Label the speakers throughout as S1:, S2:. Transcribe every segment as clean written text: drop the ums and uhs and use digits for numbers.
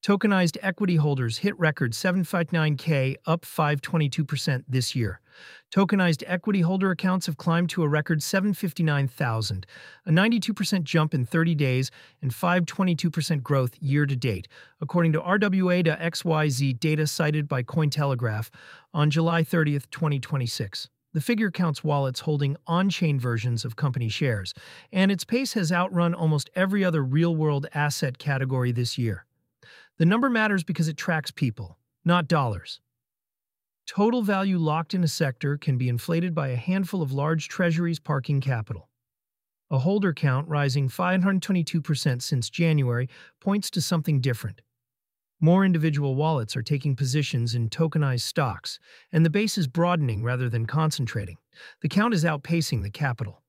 S1: Tokenized equity holders hit record 759K, up 522% this year. Tokenized equity holder accounts have climbed to a record 759,000, a 92% jump in 30 days and 522% growth year to date, according to RWA.XYZ data cited by Cointelegraph on July 30, 2026. The figure counts wallets holding on-chain versions of company shares, and its pace has outrun almost every other real-world asset category this year. The number matters because it tracks people, not dollars. Total value locked in a sector can be inflated by a handful of large treasuries parking capital. A holder count rising 522% since January points to something different. More individual wallets are taking positions in tokenized stocks, and the base is broadening rather than concentrating. The count is outpacing the capital.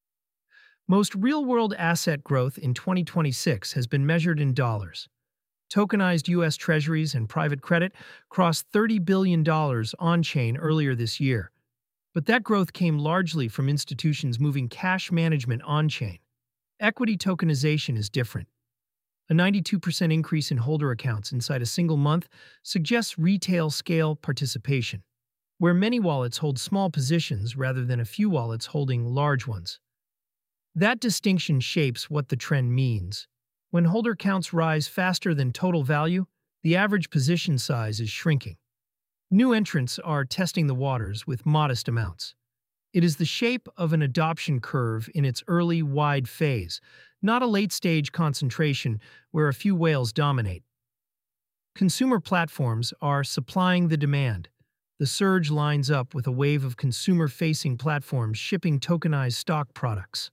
S1: Most real-world asset growth in 2026 has been measured in dollars. Tokenized U.S. Treasuries and private credit crossed $30 billion on-chain earlier this year, but that growth came largely from institutions moving cash management on-chain. Equity tokenization is different. A 92% increase in holder accounts inside a single month suggests retail-scale participation, where many wallets hold small positions rather than a few wallets holding large ones. That distinction shapes what the trend means. When holder counts rise faster than total value, the average position size is shrinking. New entrants are testing the waters with modest amounts. It is the shape of an adoption curve in its early, wide phase, not a late-stage concentration where a few whales dominate. Consumer platforms are supplying the demand. The surge lines up with a wave of consumer-facing platforms shipping tokenized stock products.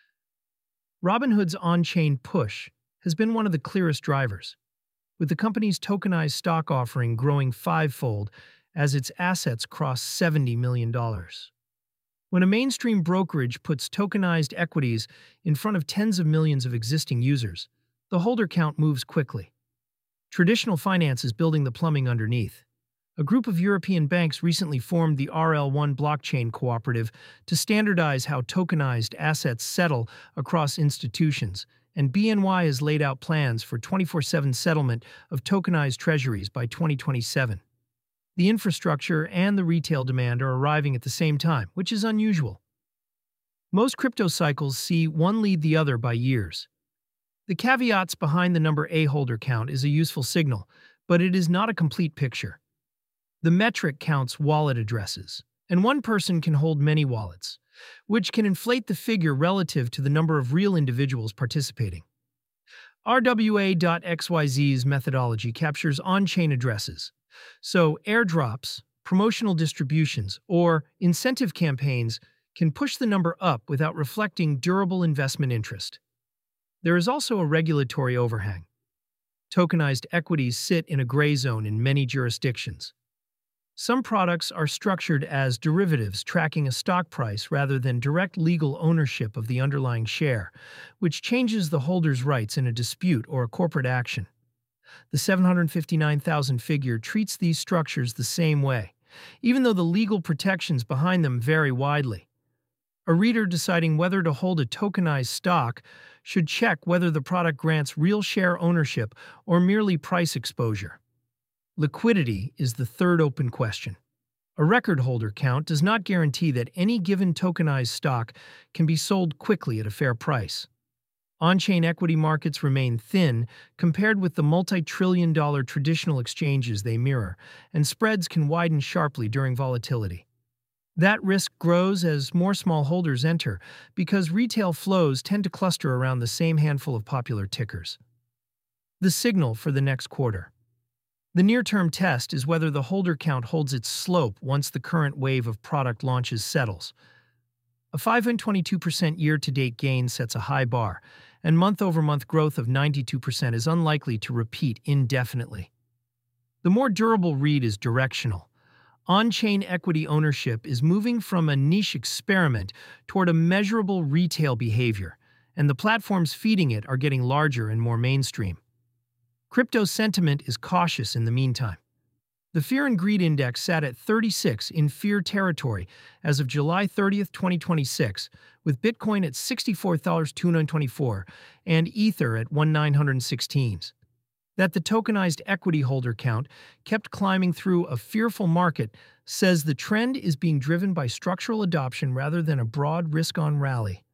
S1: Robinhood's on-chain push has been one of the clearest drivers, with the company's tokenized stock offering growing fivefold as its assets cross $70 million. When a mainstream brokerage puts tokenized equities in front of tens of millions of existing users, the holder count moves quickly. Traditional finance is building the plumbing underneath. A group of European banks recently formed the RL1 blockchain cooperative to standardize how tokenized assets settle across institutions, and BNY has laid out plans for 24/7 settlement of tokenized treasuries by 2027. The infrastructure and the retail demand are arriving at the same time, which is unusual. Most crypto cycles see one lead the other by years. The caveats behind the number A holder count is a useful signal, but it is not a complete picture. The metric counts wallet addresses, and one person can hold many wallets, which can inflate the figure relative to the number of real individuals participating. RWA.XYZ's methodology captures on-chain addresses, so airdrops, promotional distributions, or incentive campaigns can push the number up without reflecting durable investment interest. There is also a regulatory overhang. Tokenized equities sit in a gray zone in many jurisdictions. Some products are structured as derivatives tracking a stock price rather than direct legal ownership of the underlying share, which changes the holder's rights in a dispute or a corporate action. The 759,000 figure treats these structures the same way, even though the legal protections behind them vary widely. A reader deciding whether to hold a tokenized stock should check whether the product grants real share ownership or merely price exposure. Liquidity is the third open question. A record holder count does not guarantee that any given tokenized stock can be sold quickly at a fair price. On-chain equity markets remain thin compared with the multi-trillion-dollar traditional exchanges they mirror, and spreads can widen sharply during volatility. That risk grows as more small holders enter because retail flows tend to cluster around the same handful of popular tickers. The signal for the next quarter. The near-term test is whether the holder count holds its slope once the current wave of product launches settles. A 522% year-to-date gain sets a high bar, and month-over-month growth of 92% is unlikely to repeat indefinitely. The more durable read is directional. On-chain equity ownership is moving from a niche experiment toward a measurable retail behavior, and the platforms feeding it are getting larger and more mainstream. Crypto sentiment is cautious in the meantime. The Fear and Greed Index sat at 36 in fear territory as of July 30, 2026, with Bitcoin at $64,224 and Ether at 1,916. that the tokenized equity holder count kept climbing through a fearful market says the trend is being driven by structural adoption rather than a broad risk-on rally.